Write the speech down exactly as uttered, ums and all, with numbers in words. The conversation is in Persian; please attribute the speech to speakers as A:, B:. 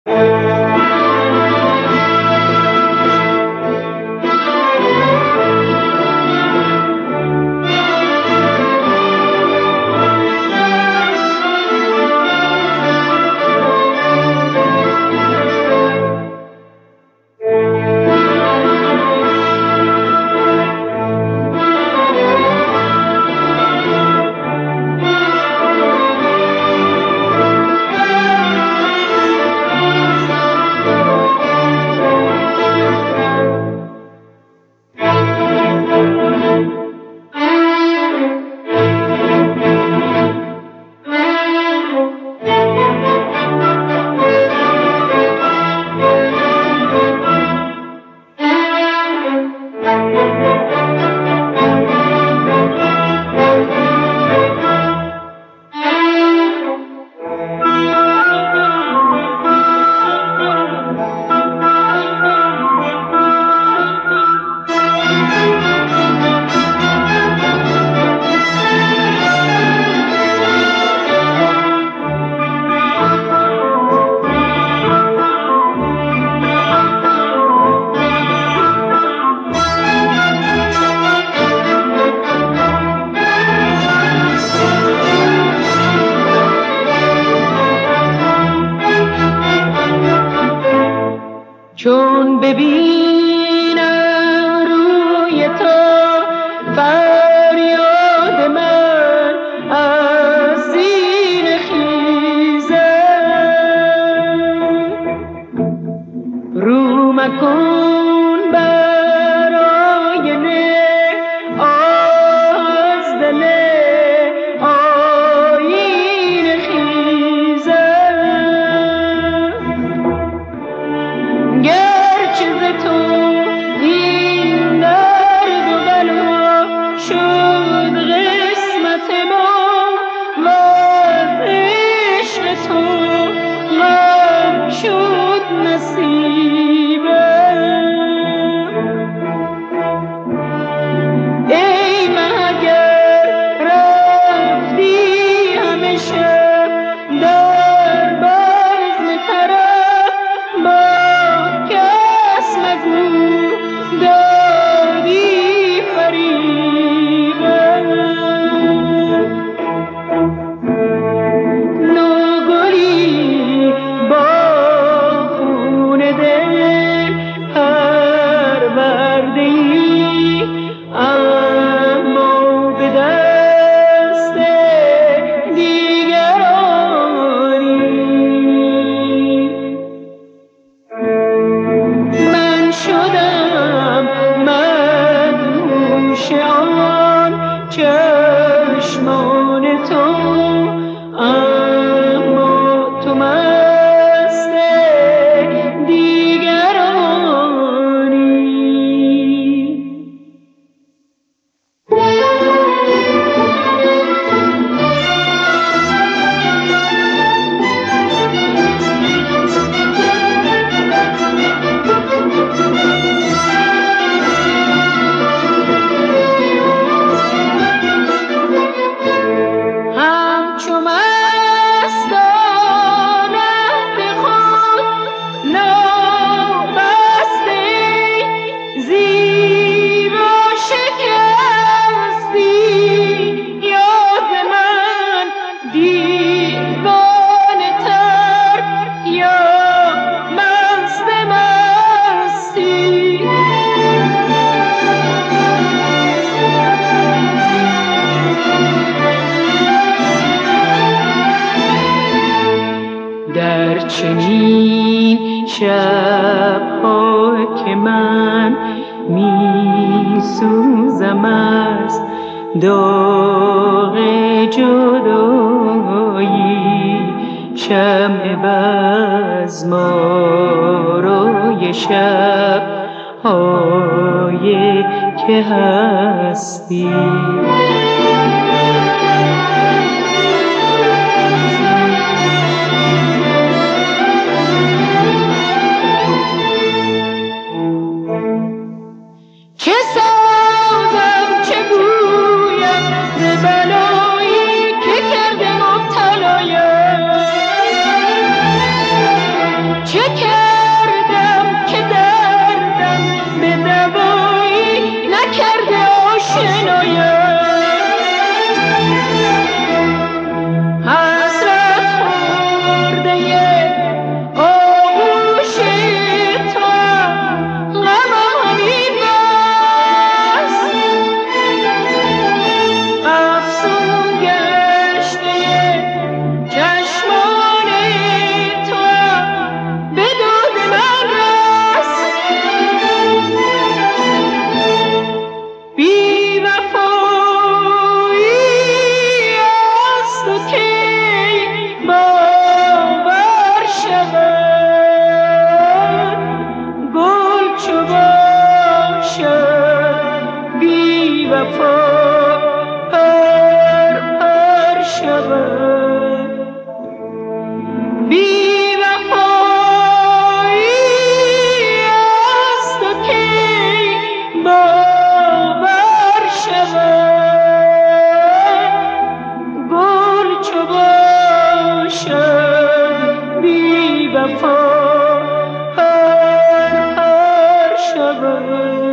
A: چون ببینم روی تو فریاد من از سینه خیزد، رو مکن بر آینه از دل آیینه خیزد، گرچه ز تو این درد و بلا شد قسمت ما و از عشق تو غم شد نصیبم. ای مه اگر رفتی همیشه در بزم طرب با کس مگو دادی فریبم. نوگلی با خون دل پرورده ای، اما به دست دیگرانی. من شدم مدهوش آن چشمان تو، اما تو مست دیگرانی. همچو مستانند خود نابسته زیبا شکستی، یاد من دیوانه تر یا مست مستی. در چنین شب‌ها که من می سوزم از داغ جدایی، شمع بزم آرای شب‌های که هستی. چه سازم چه گویم ز بلایی که کرده مبتلایم، چه کردم که دردم به دوایی نکرده آشنایم بی وفا هر هر شب